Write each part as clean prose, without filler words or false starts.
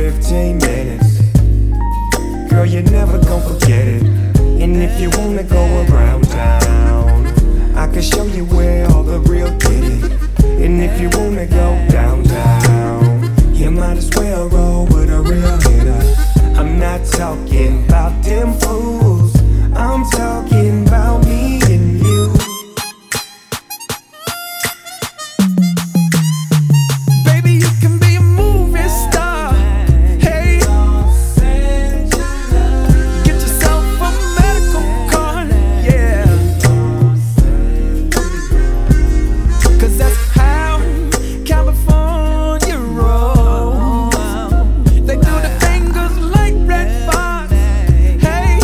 15 minutes. Girl, you're never gon' forget it. And if you wanna go around town, I can show you where all the real get it. And if you wanna go downtown, you might as well roll with a real hitter. I'm not talking about them fools, I'm talking about me and you. Baby, you can be a movie star. Hey, get yourself a medical card, yeah. 'Cause that's how California rolls. They do the fingers like Red Fox. Hey,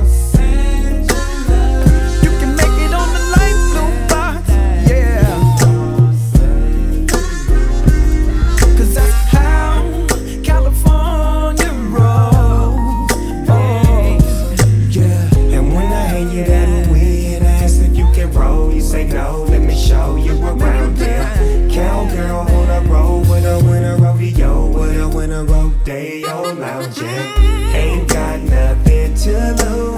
you can make it on the light blue box, yeah. 'Cause that's how California rolls, yeah. And when I hand you that weed, I ask if you can roll. You say no, let me show you around here. Cowgirl on a roll with a winter rodeo, with a winter rodeo lounge. Ain't got nothing to lose.